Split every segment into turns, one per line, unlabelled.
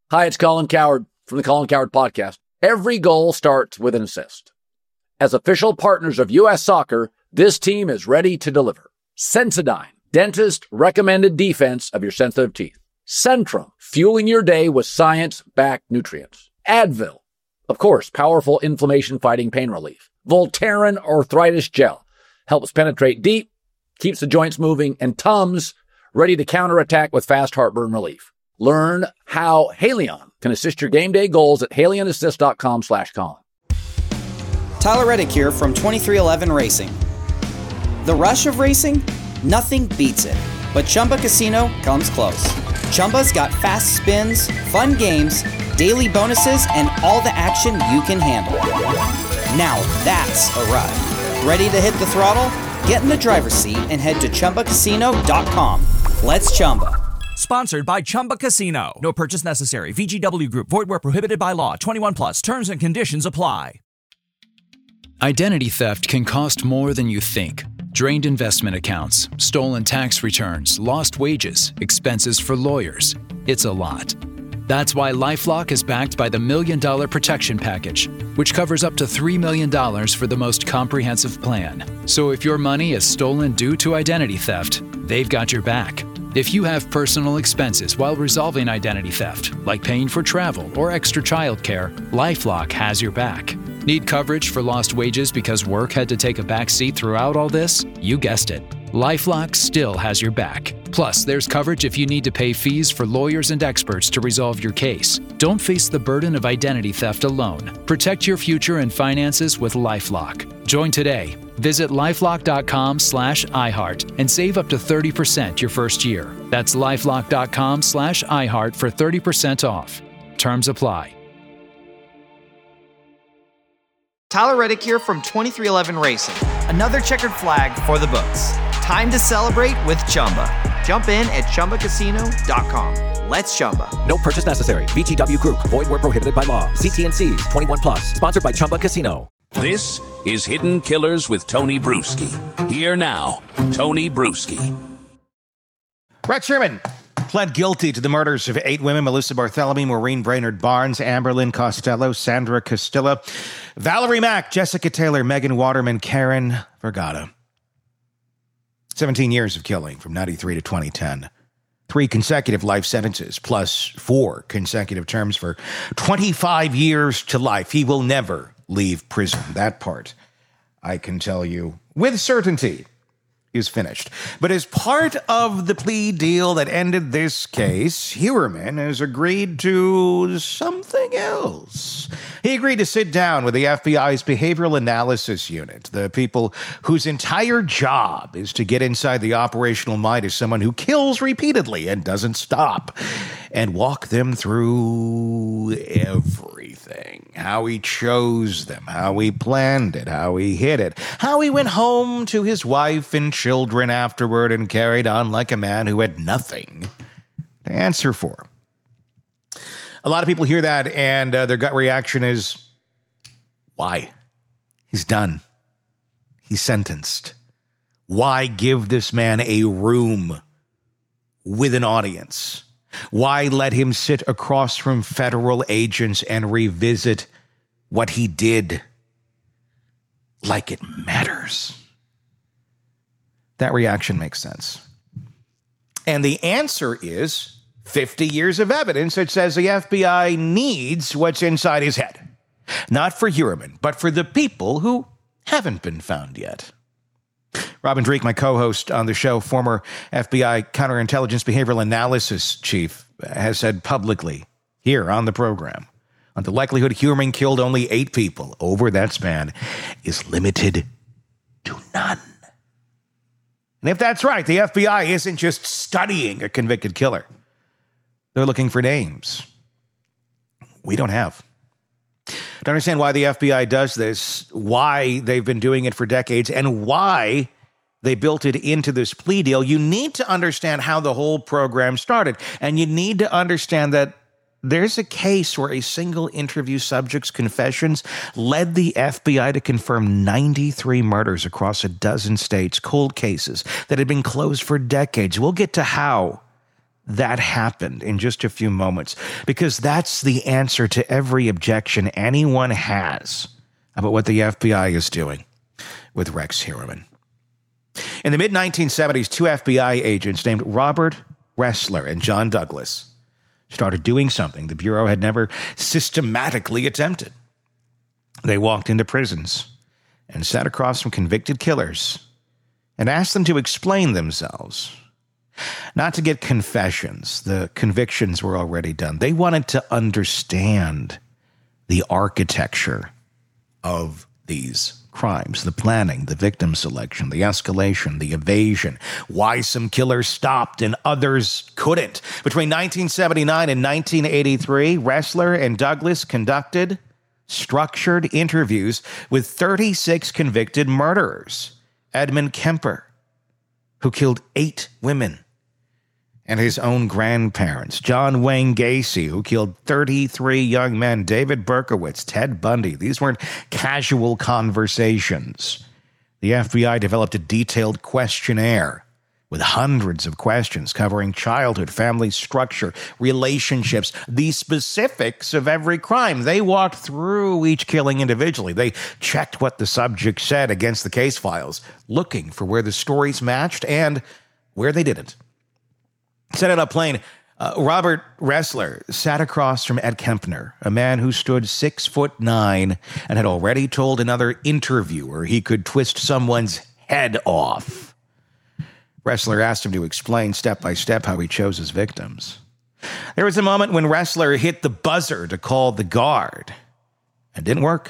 Hi, it's Colin Cowherd from the Colin Cowherd Podcast. Every goal starts with an assist. As official partners of U.S. Soccer, this team is ready to deliver. Sensodyne, dentist recommended defense of your sensitive teeth. Centrum, fueling your day with science-backed nutrients. Advil, of course, powerful inflammation-fighting pain relief. Voltaren arthritis gel helps penetrate deep, keeps the joints moving, and Tums, ready to counterattack with fast heartburn relief. Learn how Haleon can assist your game day goals at HaleonAssist.com/Colin.
Tyler Reddick here from 2311 Racing. The rush of racing? Nothing beats it. But Chumba Casino comes close. Chumba's got fast spins, fun games, daily bonuses, and all the action you can handle. Now that's a ride. Ready to hit the throttle? Get in the driver's seat and head to ChumbaCasino.com. Let's Chumba.
Sponsored by Chumba Casino. No purchase necessary. VGW Group. Void where prohibited by law. 21 plus. Terms and conditions apply.
Identity theft can cost more than you think. Drained investment accounts, stolen tax returns, lost wages, expenses for lawyers. It's a lot. That's why LifeLock is backed by the $1 Million Protection Package, which covers up to $3 million for the most comprehensive plan. So if your money is stolen due to identity theft, they've got your back. If you have personal expenses while resolving identity theft, like paying for travel or extra childcare, LifeLock has your back. Need coverage for lost wages because work had to take a back seat throughout all this? You guessed it. LifeLock still has your back. Plus, there's coverage if you need to pay fees for lawyers and experts to resolve your case. Don't face the burden of identity theft alone. Protect your future and finances with LifeLock. Join today. Visit LifeLock.com/iHeart and save up to 30% your first year. That's LifeLock.com/iHeart for 30% off. Terms apply.
Tyler Reddick here from 2311 Racing. Another checkered flag for the books. Time to celebrate with Chumba. Jump in at ChumbaCasino.com. Let's Chumba.
No purchase necessary. VGW Group. Void where prohibited by law. See T&Cs. 21 plus. Sponsored by Chumba Casino.
This is Hidden Killers with Tony Bruschi. Here now, Tony Bruschi.
Brett Sherman pled guilty to the murders of 8 women: Melissa Barthelemy, Maureen Brainerd Barnes, Amberlynn Costello, Sandra Castillo, Valerie Mack, Jessica Taylor, Megan Waterman, Karen Vergata. 17 years of killing from 93 to 2010. 3 consecutive life sentences plus 4 consecutive terms for 25 years to life. He will never leave prison. That part, I can tell you with certainty, is finished. But as part of the plea deal that ended this case, Heuermann has agreed to something else. He agreed to sit down with the FBI's Behavioral Analysis Unit, the people whose entire job is to get inside the operational mind of someone who kills repeatedly and doesn't stop, and walk them through everything. How he chose them, how he planned it, how he hid it, how he went home to his wife and children afterward and carried on like a man who had nothing to answer for. A lot of people hear that and their gut reaction is, why? He's done. He's sentenced. Why give this man a room with an audience? Why let him sit across from federal agents and revisit what he did like it matters? That reaction makes sense. And the answer is 50 years of evidence that says the FBI needs what's inside his head. Not for Heuermann, but for the people who haven't been found yet. Robin Dreeke, my co-host on the show, former FBI counterintelligence behavioral analysis chief, has said publicly here on the program, on the likelihood Heuermann killed only 8 people over that span is limited to none. And if that's right, the FBI isn't just studying a convicted killer. They're looking for names we don't have. To understand why the FBI does this, why they've been doing it for decades, and why they built it into this plea deal, you need to understand how the whole program started. And you need to understand that there's a case where a single interview subject's confessions led the FBI to confirm 93 murders across a dozen states, cold cases that had been closed for decades. We'll get to how that happened in just a few moments, because that's the answer to every objection anyone has about what the FBI is doing with Rex Heuermann. In the mid-1970s, two FBI agents named Robert Ressler and John Douglas started doing something the Bureau had never systematically attempted. They walked into prisons and sat across from convicted killers and asked them to explain themselves. Not to get confessions. The convictions were already done. They wanted to understand the architecture of these crimes, the planning, the victim selection, the escalation, the evasion, why some killers stopped and others couldn't. Between 1979 and 1983, Ressler and Douglas conducted structured interviews with 36 convicted murderers. Edmund Kemper, who killed 8 women and his own grandparents. John Wayne Gacy, who killed 33 young men. David Berkowitz, Ted Bundy. These weren't casual conversations. The FBI developed a detailed questionnaire with hundreds of questions covering childhood, family structure, relationships, the specifics of every crime. They walked through each killing individually. They checked what the subject said against the case files, looking for where the stories matched and where they didn't. Set it up plain. Robert Ressler sat across from Ed Kempner, a man who stood 6'9" and had already told another interviewer he could twist someone's head off. Ressler asked him to explain step by step how he chose his victims. There was a moment when Ressler hit the buzzer to call the guard. It didn't work.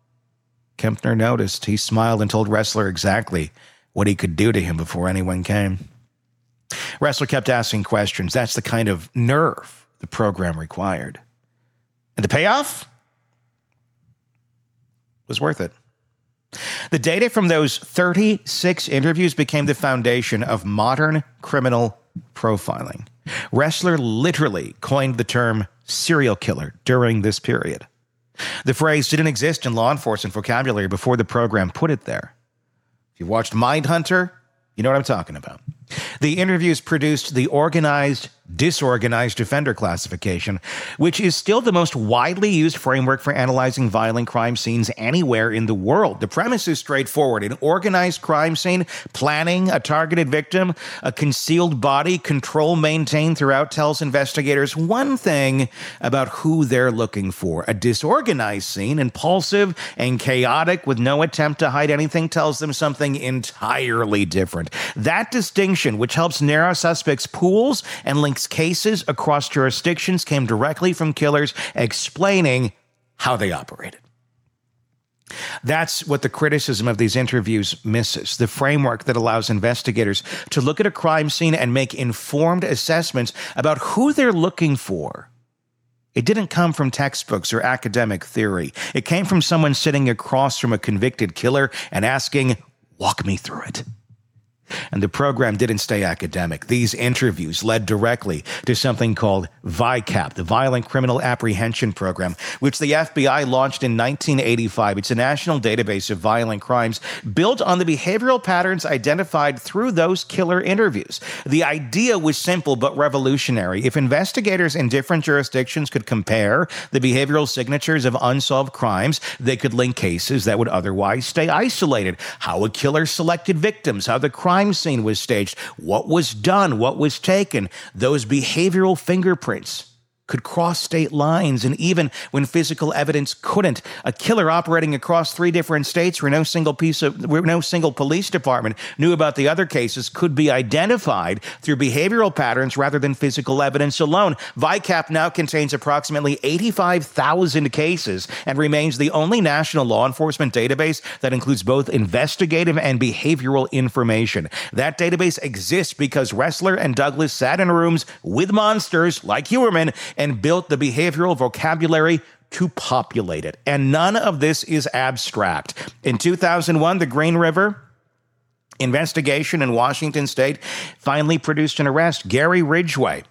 Kempner noticed. He smiled and told Ressler exactly what he could do to him before anyone came. Ressler kept asking questions. That's the kind of nerve the program required. And the payoff was worth it. The data from those 36 interviews became the foundation of modern criminal profiling. Ressler literally coined the term serial killer during this period. The phrase didn't exist in law enforcement vocabulary before the program put it there. If you watched Mindhunter, you know what I'm talking about. The interviews produced the organized, disorganized offender classification, which is still the most widely used framework for analyzing violent crime scenes anywhere in the world. The premise is straightforward. An organized crime scene, planning, a targeted victim, a concealed body, control maintained throughout tells investigators one thing about who they're looking for. A disorganized scene, impulsive and chaotic with no attempt to hide anything, tells them something entirely different. That distinction, which helps narrow suspects' pools and links cases across jurisdictions, came directly from killers explaining how they operated. That's what the criticism of these interviews misses, the framework that allows investigators to look at a crime scene and make informed assessments about who they're looking for. It didn't come from textbooks or academic theory. It came from someone sitting across from a convicted killer and asking, "Walk me through it." And the program didn't stay academic. These interviews led directly to something called VICAP, the Violent Criminal Apprehension Program, which the FBI launched in 1985. It's a national database of violent crimes built on the behavioral patterns identified through those killer interviews. The idea was simple but revolutionary. If investigators in different jurisdictions could compare the behavioral signatures of unsolved crimes, they could link cases that would otherwise stay isolated. How a killer selected victims, how the crime scene was staged, what was done, what was taken. Those behavioral fingerprints could cross state lines, and even when physical evidence couldn't. A killer operating across 3 different states where no single police department knew about the other cases could be identified through behavioral patterns rather than physical evidence alone. VICAP now contains approximately 85,000 cases and remains the only national law enforcement database that includes both investigative and behavioral information. That database exists because Ressler and Douglas sat in rooms with monsters like Heuermann and built the behavioral vocabulary to populate it. And none of this is abstract. In 2001, the Green River investigation in Washington state finally produced an arrest. Gary Ridgway,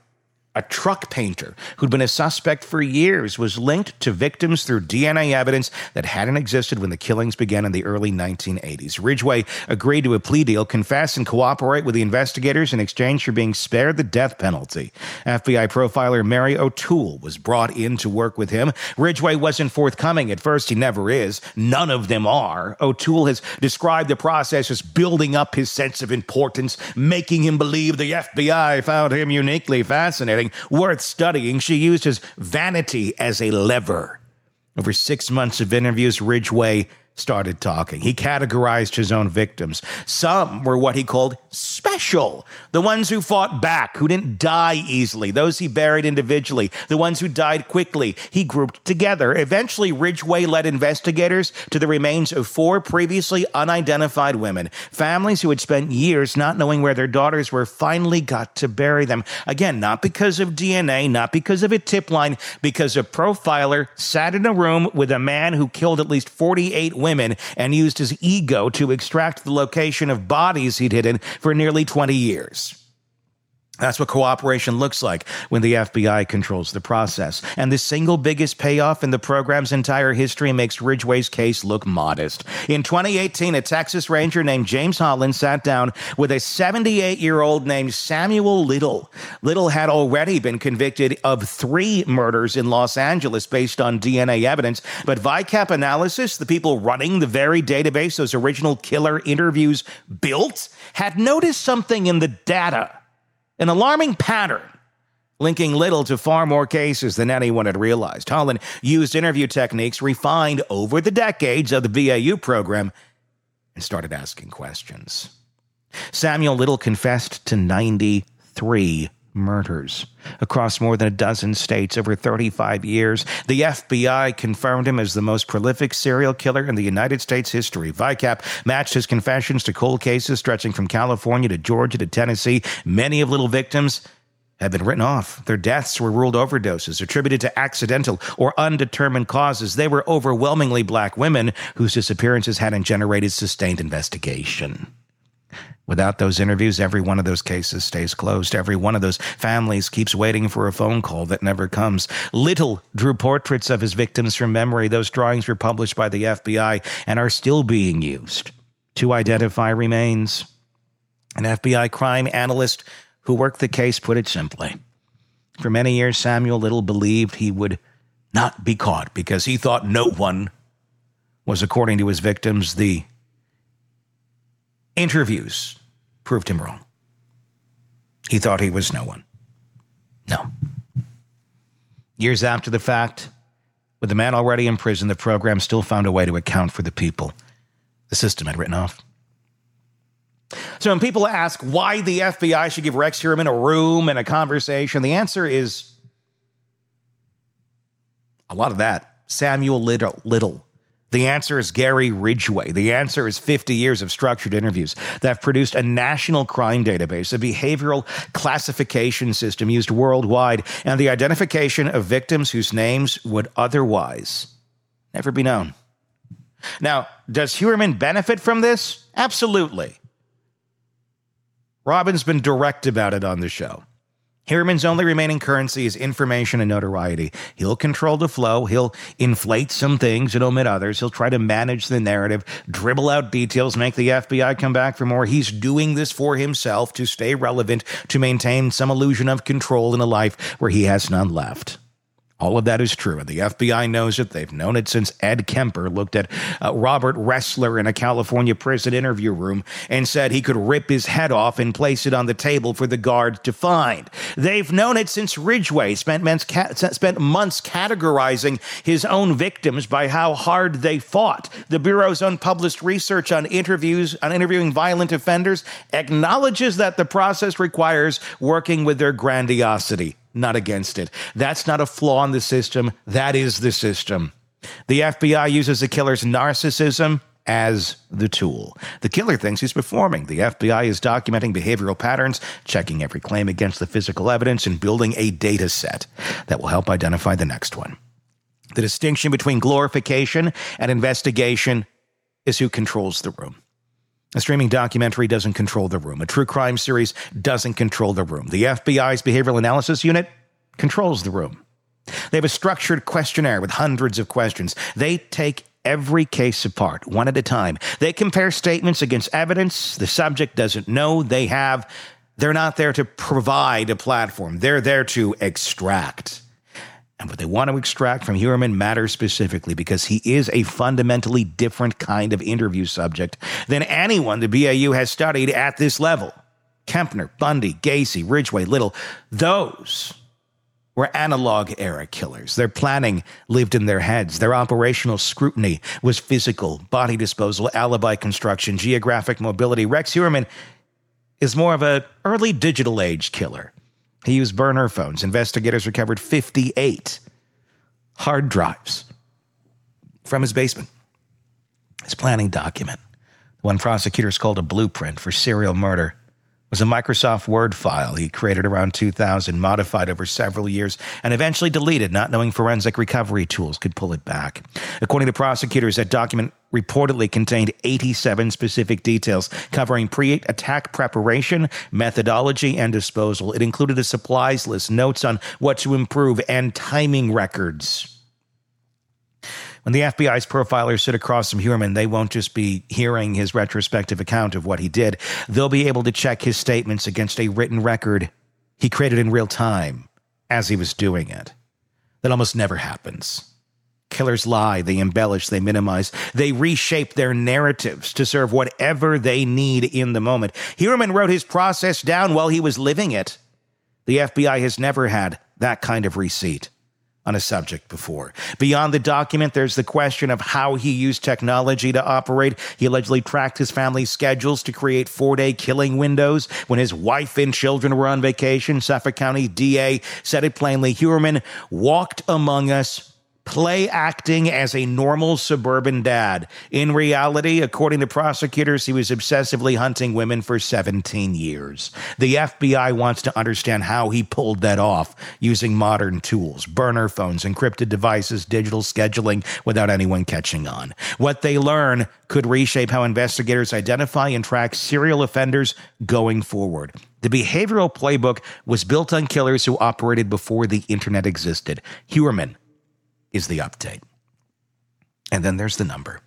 a truck painter who'd been a suspect for years, was linked to victims through DNA evidence that hadn't existed when the killings began in the early 1980s. Ridgway agreed to a plea deal, confess, and cooperate with the investigators in exchange for being spared the death penalty. FBI profiler Mary O'Toole was brought in to work with him. Ridgway wasn't forthcoming at first. He never is. None of them are. O'Toole has described the process as building up his sense of importance, making him believe the FBI found him uniquely fascinating, worth studying. She used his vanity as a lever. Over 6 months of interviews, Ridgway started talking. He categorized his own victims. Some were what he called special. The ones who fought back, who didn't die easily. Those he buried individually. The ones who died quickly, he grouped together. Eventually, Ridgway led investigators to the remains of 4 previously unidentified women. Families who had spent years not knowing where their daughters were finally got to bury them. Again, not because of DNA, not because of a tip line, because a profiler sat in a room with a man who killed at least 48 women and used his ego to extract the location of bodies he'd hidden for nearly 20 years. That's what cooperation looks like when the FBI controls the process. And the single biggest payoff in the program's entire history makes Ridgway's case look modest. In 2018, a Texas Ranger named James Holland sat down with a 78-year-old named Samuel Little. Little had already been convicted of 3 murders in Los Angeles based on DNA evidence, but VICAP Analysis, the people running the very database those original killer interviews built, had noticed something in the data. An alarming pattern, linking Little to far more cases than anyone had realized. Holland used interview techniques refined over the decades of the VAU program and started asking questions. Samuel Little confessed to 93 murders across more than a dozen states over 35 years. The FBI confirmed him as the most prolific serial killer in the United States history. VICAP matched his confessions to cold cases stretching from California to Georgia to Tennessee. Many of Little victims had been written off. Their deaths were ruled overdoses, attributed to accidental or undetermined causes. They were overwhelmingly black women whose disappearances hadn't generated sustained investigation. Without those interviews, every one of those cases stays closed. Every one of those families keeps waiting for a phone call that never comes. Little drew portraits of his victims from memory. Those drawings were published by the FBI and are still being used to identify remains. An FBI crime analyst who worked the case put it simply. For many years, Samuel Little believed he would not be caught because he thought no one was, according to his victims. The interviews proved him wrong. He thought he was no one. No. Years after the fact, with the man already in prison, the program still found a way to account for the people the system had written off. So when people ask why the FBI should give Rex Heuermann a room and a conversation, the answer is a lot of that. Samuel Little. The answer is Gary Ridgway. The answer is 50 years of structured interviews that have produced a national crime database, a behavioral classification system used worldwide, and the identification of victims whose names would otherwise never be known. Now, does Heuermann benefit from this? Absolutely. Robin's been direct about it on the show. Heuermann's only remaining currency is information and notoriety. He'll control the flow. He'll inflate some things and omit others. He'll try to manage the narrative, dribble out details, make the FBI come back for more. He's doing this for himself to stay relevant, to maintain some illusion of control in a life where he has none left. All of that is true, and the FBI knows it. They've known it since Ed Kemper looked at Robert Ressler in a California prison interview room and said he could rip his head off and place it on the table for the guard to find. They've known it since Ridgway spent months categorizing his own victims by how hard they fought. The Bureau's unpublished research on interviewing violent offenders acknowledges that the process requires working with their grandiosity, not against it. That's not a flaw in the system. That is the system. The FBI uses the killer's narcissism as the tool. The killer thinks he's performing. The FBI is documenting behavioral patterns, checking every claim against the physical evidence, and building a data set that will help identify the next one. The distinction between glorification and investigation is who controls the room. A streaming documentary doesn't control the room. A true crime series doesn't control the room. The FBI's Behavioral Analysis Unit controls the room. They have a structured questionnaire with hundreds of questions. They take every case apart, one at a time. They compare statements against evidence the subject doesn't know they have. They're not there to provide a platform. They're there to extract. And what they want to extract from Heuermann matters specifically because he is a fundamentally different kind of interview subject than anyone the BAU has studied at this level. Kempner, Bundy, Gacy, Ridgway, Little, those were analog-era killers. Their planning lived in their heads. Their operational scrutiny was physical, body disposal, alibi construction, geographic mobility. Rex Heuermann is more of an early digital age killer. He used burner phones. Investigators recovered 58 hard drives from his basement. His planning document, the one prosecutors called a blueprint for serial murder, was a Microsoft Word file he created around 2000, modified over several years, and eventually deleted, not knowing forensic recovery tools could pull it back. According to prosecutors, that document reportedly contained 87 specific details covering pre-attack preparation, methodology, and disposal. It included a supplies list, notes on what to improve, and timing records. When the FBI's profilers sit across from Heuermann, they won't just be hearing his retrospective account of what he did. They'll be able to check his statements against a written record he created in real time as he was doing it. That almost never happens. Killers lie, they embellish, they minimize, they reshape their narratives to serve whatever they need in the moment. Heuermann wrote his process down while he was living it. The FBI has never had that kind of receipt on a subject before. Beyond the document, there's the question of how he used technology to operate. He allegedly tracked his family's schedules to create 4-day killing windows when his wife and children were on vacation. Suffolk County DA said it plainly. Heuermann walked among us, play acting as a normal suburban dad. In reality, according to prosecutors, he was obsessively hunting women for 17 years. The FBI wants to understand how he pulled that off using modern tools, burner phones, encrypted devices, digital scheduling, without anyone catching on. What they learn could reshape how investigators identify and track serial offenders going forward. The behavioral playbook was built on killers who operated before the internet existed. Heuermann is the update. And then there's the number.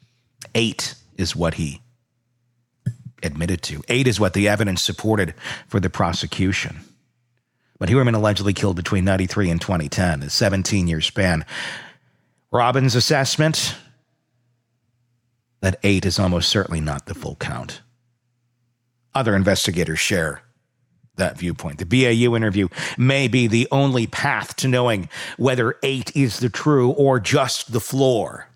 8 is what he admitted to. 8 is what the evidence supported for the prosecution. But Heuermann allegedly killed between 93 and 2010, a 17-year span. Robbins' assessment, that 8 is almost certainly not the full count. Other investigators share that viewpoint. The BAU interview may be the only path to knowing whether 8 is the true or just the floor.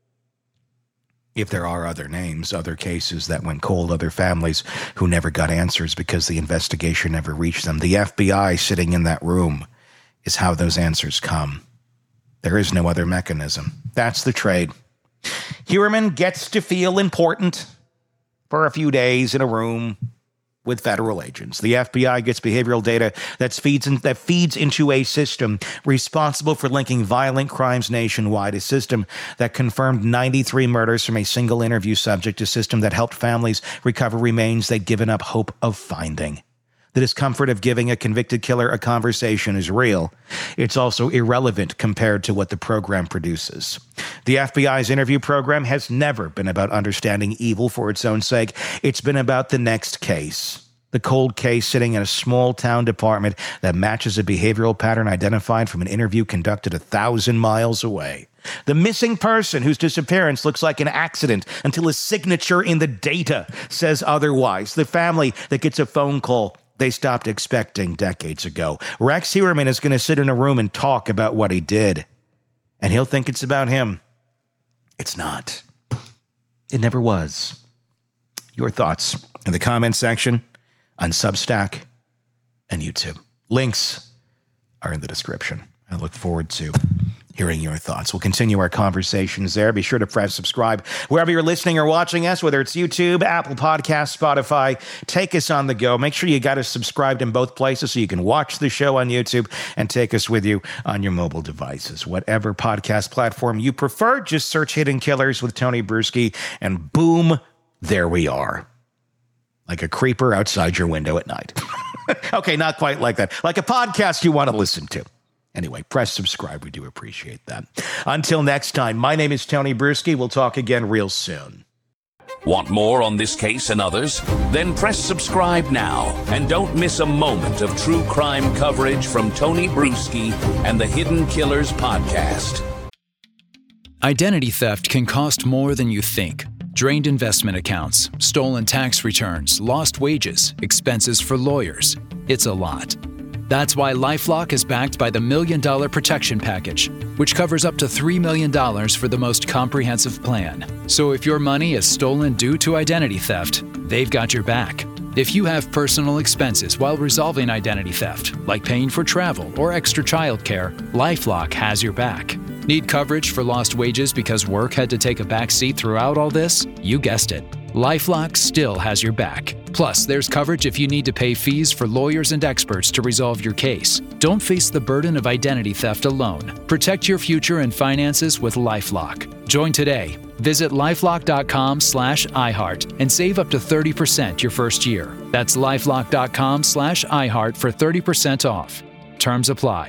If there are other names, other cases that went cold, other families who never got answers because the investigation never reached them, the FBI sitting in that room is how those answers come. There is no other mechanism. That's the trade. Heuermann gets to feel important for a few days in a room with federal agents. The FBI gets behavioral data that feeds into a system responsible for linking violent crimes nationwide, a system that confirmed 93 murders from a single interview subject, a system that helped families recover remains they'd given up hope of finding. The discomfort of giving a convicted killer a conversation is real. It's also irrelevant compared to what the program produces. The FBI's interview program has never been about understanding evil for its own sake. It's been about the next case. The cold case sitting in a small town department that matches a behavioral pattern identified from an interview conducted 1,000 miles away. The missing person whose disappearance looks like an accident until a signature in the data says otherwise. The family that gets a phone call they stopped expecting decades ago. Rex Heuermann is going to sit in a room and talk about what he did. And he'll think it's about him. It's not. It never was. Your thoughts in the comments section on Substack and YouTube. Links are in the description. I look forward to hearing your thoughts. We'll continue our conversations there. Be sure to press subscribe wherever you're listening or watching us, whether it's YouTube, Apple Podcasts, Spotify. Take us on the go. Make sure you got us subscribed in both places so you can watch the show on YouTube and take us with you on your mobile devices. Whatever podcast platform you prefer, just search Hidden Killers with Tony Bruschi, and boom, there we are. Like a creeper outside your window at night. Okay, not quite like that. Like a podcast you want to listen to. Anyway, press subscribe. We do appreciate that. Until next time, my name is Tony Bruschi. We'll talk again real soon.
Want more on this case and others? Then press subscribe now and don't miss a moment of true crime coverage from Tony Bruschi and the Hidden Killers podcast.
Identity theft can cost more than you think. Drained investment accounts, stolen tax returns, lost wages, expenses for lawyers. It's a lot. That's why LifeLock is backed by the $1 Million Protection Package, which covers up to $3 million for the most comprehensive plan. So if your money is stolen due to identity theft, they've got your back. If you have personal expenses while resolving identity theft, like paying for travel or extra childcare, LifeLock has your back. Need coverage for lost wages because work had to take a back seat throughout all this? You guessed it. LifeLock still has your back. Plus, there's coverage if you need to pay fees for lawyers and experts to resolve your case. Don't face the burden of identity theft alone. Protect your future and finances with LifeLock. Join today. Visit lifelock.com/iHeart and save up to 30% your first year. That's lifelock.com/iHeart for 30% off. Terms apply.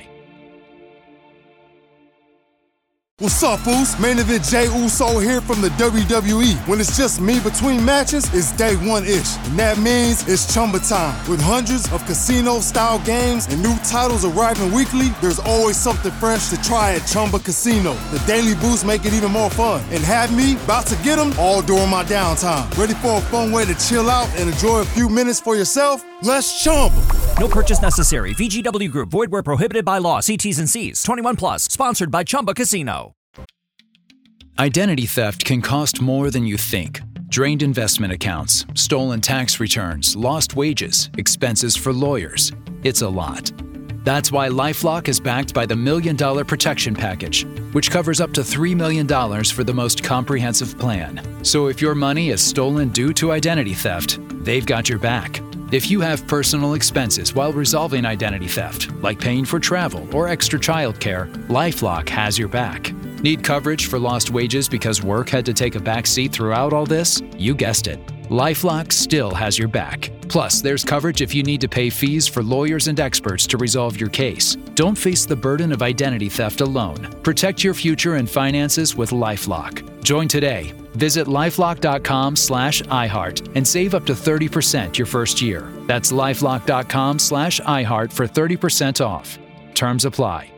What's up, Foos? Main event Jey Uso here from the WWE. When it's just me between matches, it's day one-ish. And that means it's Chumba time. With hundreds of casino-style games and new titles arriving weekly, there's always something fresh to try at Chumba Casino. The daily boosts make it even more fun. And have me about to get them all during my downtime. Ready for a fun way to chill out and enjoy a few minutes for yourself? Let's Chumba.
No purchase necessary. VGW Group. Void where prohibited by law. See T's and C's. 21 plus. Sponsored by Chumba Casino.
Identity theft can cost more than you think. Drained investment accounts, stolen tax returns, lost wages, expenses for lawyers. It's a lot. That's why LifeLock is backed by the $1 Million Protection Package, which covers up to $3 million for the most comprehensive plan. So if your money is stolen due to identity theft, they've got your back. If you have personal expenses while resolving identity theft, like paying for travel or extra childcare, LifeLock has your back. Need coverage for lost wages because work had to take a back seat throughout all this? You guessed it. LifeLock still has your back. Plus, there's coverage if you need to pay fees for lawyers and experts to resolve your case. Don't face the burden of identity theft alone. Protect your future and finances with LifeLock. Join today. Visit lifelock.com/iHeart and save up to 30% your first year. That's lifelock.com/iHeart for 30% off. Terms apply.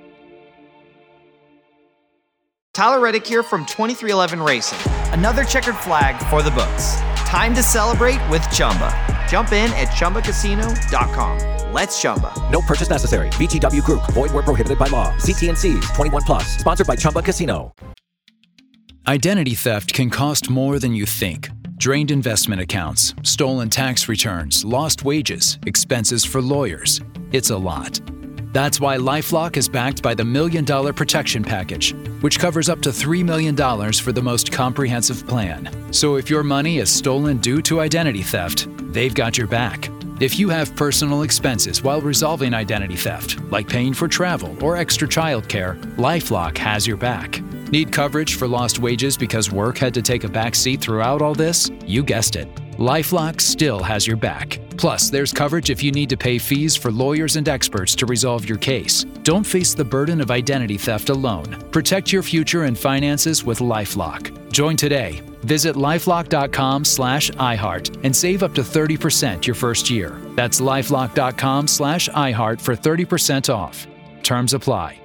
Tyler Reddick here from 2311 Racing. Another checkered flag for the books. Time to celebrate with Chumba. Jump in at ChumbaCasino.com. Let's Chumba.
No purchase necessary. VGW Group. Void where prohibited by law. See T&Cs. 21 plus. Sponsored by Chumba Casino.
Identity theft can cost more than you think. Drained investment accounts, stolen tax returns, lost wages, expenses for lawyers. It's a lot. That's why LifeLock is backed by the $1 Million Protection Package, which covers up to $3 million for the most comprehensive plan. So if your money is stolen due to identity theft, they've got your back. If you have personal expenses while resolving identity theft, like paying for travel or extra childcare, LifeLock has your back. Need coverage for lost wages because work had to take a back seat throughout all this? You guessed it. LifeLock still has your back. Plus, there's coverage if you need to pay fees for lawyers and experts to resolve your case. Don't face the burden of identity theft alone. Protect your future and finances with LifeLock. Join today. Visit lifelock.com/iHeart and save up to 30% your first year. That's lifelock.com/iHeart for 30% off. Terms apply.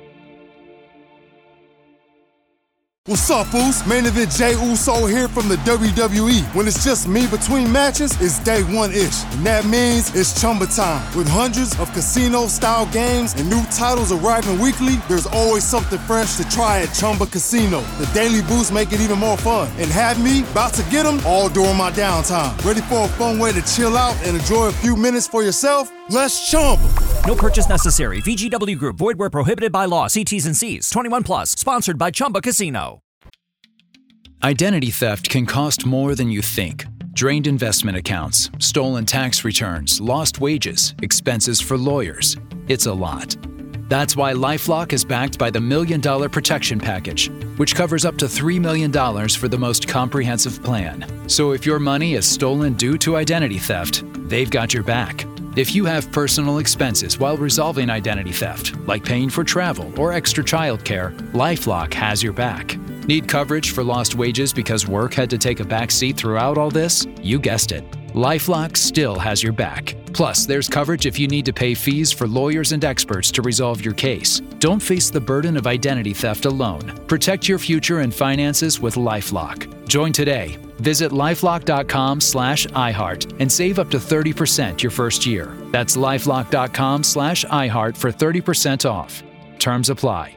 What's up, Foos? Main event Jey Uso here from the WWE. When it's just me between matches, it's day one-ish. And that means it's Chumba time. With hundreds of casino-style games and new titles arriving weekly, there's always something fresh to try at Chumba Casino. The daily boosts make it even more fun. And have me about to get them all during my downtime. Ready for a fun way to chill out and enjoy a few minutes for yourself? Let's Chumba.
No purchase necessary. VGW Group. Void where prohibited by law. See T's and C's. 21 plus. Sponsored by Chumba Casino.
Identity theft can cost more than you think. Drained investment accounts, stolen tax returns, lost wages, expenses for lawyers. It's a lot. That's why LifeLock is backed by the $1 Million Protection Package, which covers up to $3 million for the most comprehensive plan. So if your money is stolen due to identity theft, they've got your back. If you have personal expenses while resolving identity theft, like paying for travel or extra childcare, LifeLock has your back. Need coverage for lost wages because work had to take a back seat throughout all this? You guessed it. LifeLock still has your back. Plus, there's coverage if you need to pay fees for lawyers and experts to resolve your case. Don't face the burden of identity theft alone. Protect your future and finances with LifeLock. Join today. Visit lifelock.com/iHeart and save up to 30% your first year. That's lifelock.com/iHeart for 30% off. Terms apply.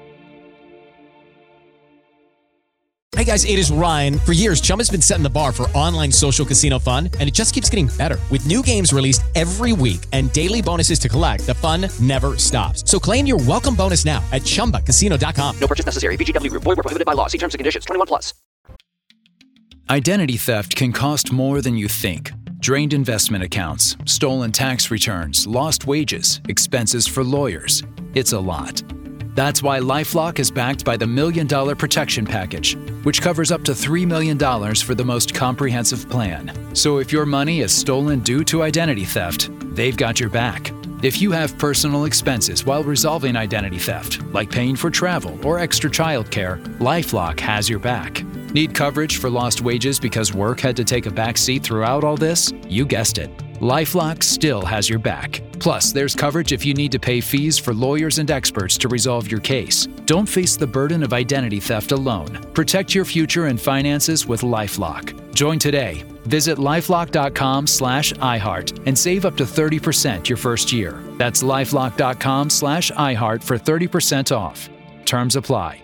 Hey guys, it is Ryan. For years, Chumba's been setting the bar for online social casino fun, and it just keeps getting better. With new games released every week and daily bonuses to collect, the fun never stops. So claim your welcome bonus now at ChumbaCasino.com.
No purchase necessary. VGW Group. Void where prohibited by law. See terms and conditions. 21+.
Identity theft can cost more than you think. Drained investment accounts, stolen tax returns, lost wages, expenses for lawyers. It's a lot. That's why LifeLock is backed by the $1 Million Protection Package, which covers up to $3 million for the most comprehensive plan. So if your money is stolen due to identity theft, they've got your back. If you have personal expenses while resolving identity theft, like paying for travel or extra childcare, LifeLock has your back. Need coverage for lost wages because work had to take a back seat throughout all this? You guessed it. LifeLock still has your back. Plus, there's coverage if you need to pay fees for lawyers and experts to resolve your case. Don't face the burden of identity theft alone. Protect your future and finances with LifeLock. Join today. Visit lifelock.com/iHeart and save up to 30% your first year. That's lifelock.com/iHeart for 30% off. Terms apply.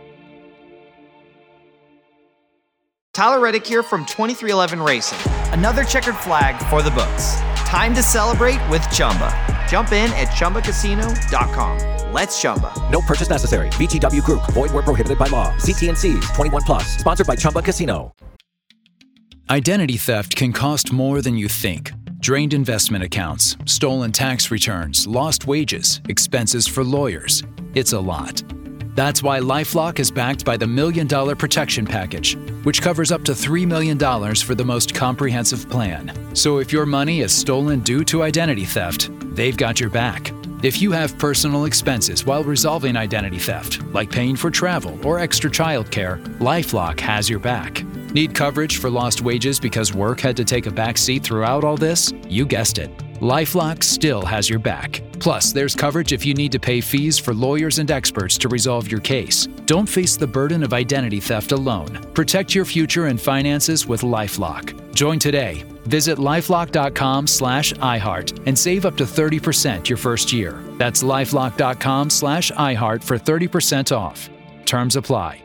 Tyler Reddick here from 2311 Racing. Another checkered flag for the books. Time to celebrate with Chumba. Jump in at ChumbaCasino.com. Let's Chumba.
No purchase necessary. VGW Group. Void where prohibited by law. See T&Cs. 21+. Sponsored by Chumba Casino.
Identity theft can cost more than you think. Drained investment accounts, stolen tax returns, lost wages, expenses for lawyers. It's a lot. That's why LifeLock is backed by the $1 Million Protection Package, which covers up to $3 million for the most comprehensive plan. So if your money is stolen due to identity theft, they've got your back. If you have personal expenses while resolving identity theft, like paying for travel or extra childcare, LifeLock has your back. Need coverage for lost wages because work had to take a back seat throughout all this? You guessed it. LifeLock still has your back. Plus, there's coverage if you need to pay fees for lawyers and experts to resolve your case. Don't face the burden of identity theft alone. Protect your future and finances with LifeLock. Join today. Visit lifelock.com/iHeart and save up to 30% your first year. That's lifelock.com/iHeart for 30% off. Terms apply.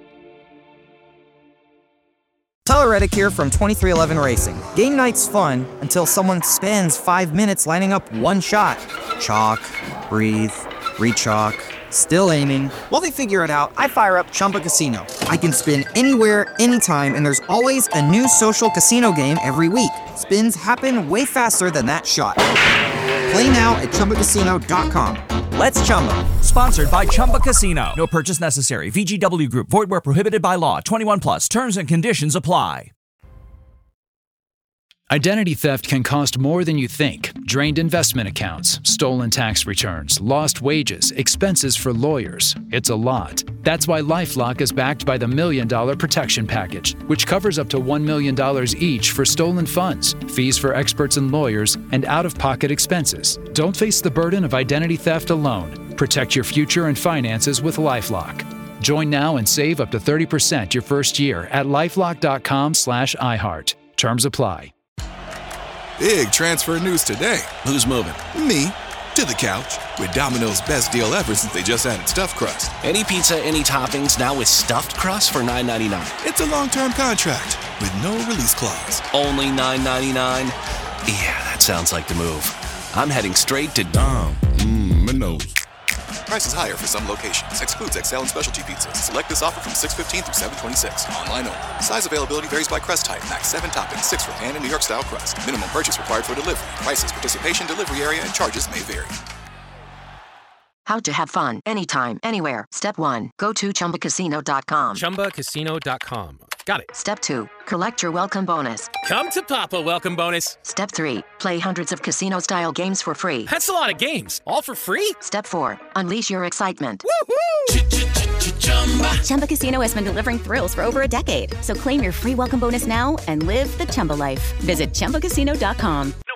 Tyler Reddick here from 2311 Racing. Game night's fun until someone spends 5 minutes lining up one shot. Chalk, breathe, re-chalk, still aiming. While they figure it out, I fire up Chumba Casino. I can spin anywhere, anytime, and there's always a new social casino game every week. Spins happen way faster than that shot. Play now at ChumbaCasino.com. Let's Chumba.
Sponsored by Chumba Casino. No purchase necessary. VGW Group. Void where prohibited by law. 21+. Terms and conditions apply.
Identity theft can cost more than you think. Drained investment accounts, stolen tax returns, lost wages, expenses for lawyers. It's a lot. That's why LifeLock is backed by the $1 Million Protection Package, which covers up to $1 million each for stolen funds, fees for experts and lawyers, and out-of-pocket expenses. Don't face the burden of identity theft alone. Protect your future and finances with LifeLock. Join now and save up to 30% your first year at lifelock.com/iHeart. Terms apply.
Big transfer news today.
Who's moving?
Me. To the couch. With Domino's best deal ever since they just added stuffed crust.
Any pizza, any toppings, now with stuffed crust for $9.99.
It's a long-term contract with no release clause.
Only $9.99? Yeah, that sounds like the move. I'm heading straight to Domino's.
Prices higher for some locations. Excludes XL and specialty pizzas. Select this offer from 6/15 through 7/26. Online only. Size availability varies by crust type. Max 7 toppings, 6 for pan and New York style crust. Minimum purchase required for delivery. Prices, participation, delivery area, and charges may vary.
How to have fun anytime, anywhere. Step 1. Go to ChumbaCasino.com.
ChumbaCasino.com. got it.
Step 2, collect your welcome bonus.
Come to Papa welcome bonus.
Step 3, play hundreds of casino-style games for free.
That's a lot of games, all for free?
Step 4, unleash your excitement.
Chumba Casino has been delivering thrills for over a decade. So claim your free welcome bonus now and live the Chumba life. Visit ChumbaCasino.com.